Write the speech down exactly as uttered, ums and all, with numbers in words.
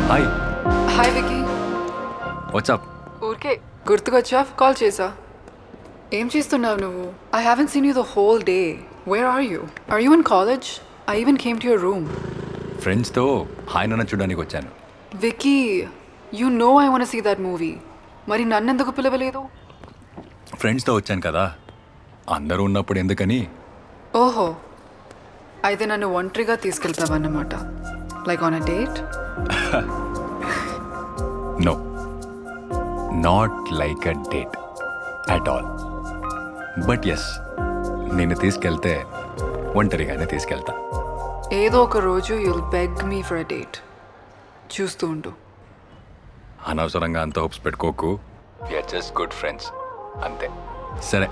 Hi hi wiki. WhatsApp. ఊరికే గుర్తుకొచ్చా call చేసా. ఏం చేస్తున్నావు నువ్వు? I haven't seen you the whole day. Where are you? Are you in college? I even came to your room. ఫ్రెండ్స్తో hi నాన్న చూడడానికి వచ్చాను. Vicky, you know I want see that movie. మరి నన్నెందుకు పిలవలేదు? ఫ్రెండ్స్తో వచ్చాను కదా, అందరూ ఉన్నప్పుడు ఎందుకని. ఓహో, అయితే నన్ను ఒంటరిగా తీసుకెళ్తావన్నమాట. Like on a date? No, not like a date at all. But yes, నేను తీసుకెళ్తే ఒంటరిగానే తీసుకెళ్తా. ఏదో ఒక రోజు you'll beg me for a date. చూస్తూ ఉండు. అనవసరంగా అంత హోప్స్ పెట్టుకోకు. వీఆర్ జస్ట్ గుడ్ ఫ్రెండ్స్ అంతే. సరే,